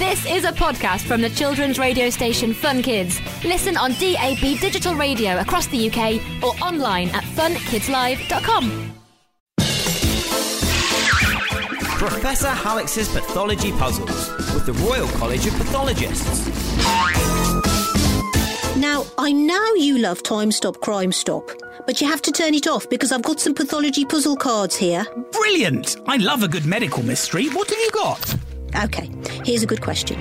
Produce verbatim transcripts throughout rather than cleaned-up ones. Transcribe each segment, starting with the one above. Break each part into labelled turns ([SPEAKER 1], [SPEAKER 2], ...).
[SPEAKER 1] This is a podcast from the children's radio station Fun Kids. Listen on D A B digital radio across the U K or online at fun kids live dot com.
[SPEAKER 2] Professor Halix's Pathology Puzzles with the Royal College of Pathologists.
[SPEAKER 3] Now, I know you love Time Stop, Crime Stop, but you have to turn it off because I've got some pathology puzzle cards here.
[SPEAKER 4] Brilliant! I love a good medical mystery. What have you got?
[SPEAKER 3] OK, here's a good question.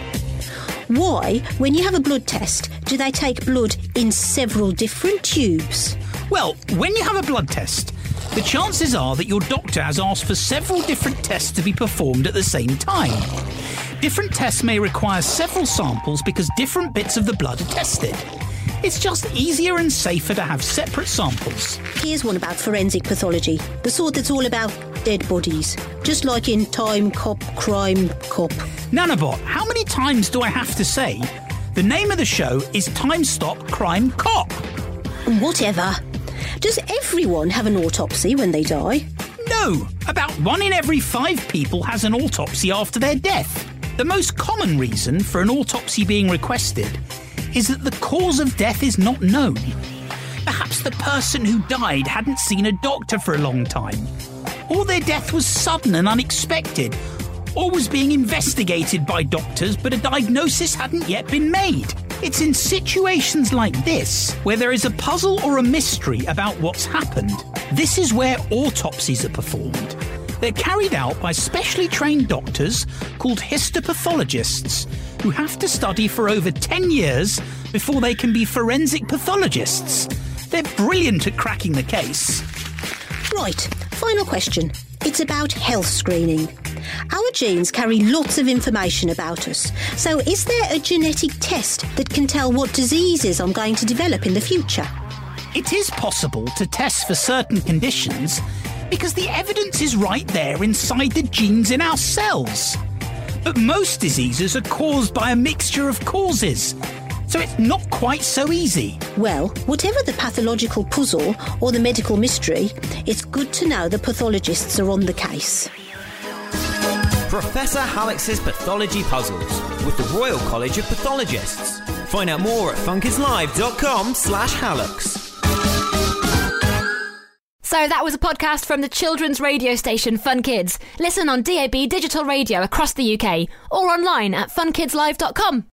[SPEAKER 3] Why, when you have a blood test, do they take blood in several different tubes?
[SPEAKER 4] Well, when you have a blood test, the chances are that your doctor has asked for several different tests to be performed at the same time. Different tests may require several samples because different bits of the blood are tested. It's just easier and safer to have separate samples.
[SPEAKER 3] Here's one about forensic pathology, the sort that's all about dead bodies, just like in Time Cop, Crime Cop.
[SPEAKER 4] Nanobot, how many times do I have to say? The name of the show is Time Stop, Crime Cop.
[SPEAKER 3] Whatever. Does everyone have an autopsy when they die?
[SPEAKER 4] No, about one in every five people has an autopsy after their death. The most common reason for an autopsy being requested is that the cause of death is not known. Perhaps the person who died hadn't seen a doctor for a long time, or their death was sudden and unexpected, or was being investigated by doctors but a diagnosis hadn't yet been made. It's in situations like this where there is a puzzle or a mystery about what's happened. This is where autopsies are performed. They're carried out by specially trained doctors called histopathologists who have to study for over ten years before they can be forensic pathologists. They're brilliant at cracking the case.
[SPEAKER 3] Right, final question. It's about health screening. Our genes carry lots of information about us. So is there a genetic test that can tell what diseases I'm going to develop in the future?
[SPEAKER 4] It is possible to test for certain conditions because the evidence is right there inside the genes in our cells. But most diseases are caused by a mixture of causes, so it's not quite so easy.
[SPEAKER 3] Well, whatever the pathological puzzle or the medical mystery, it's good to know the pathologists are on the case.
[SPEAKER 2] Professor Halix's Pathology Puzzles with the Royal College of Pathologists. Find out more at fun kids live dot com slash Halix.
[SPEAKER 1] So that was a podcast from the children's radio station Fun Kids. Listen on D A B digital radio across the U K or online at fun kids live dot com.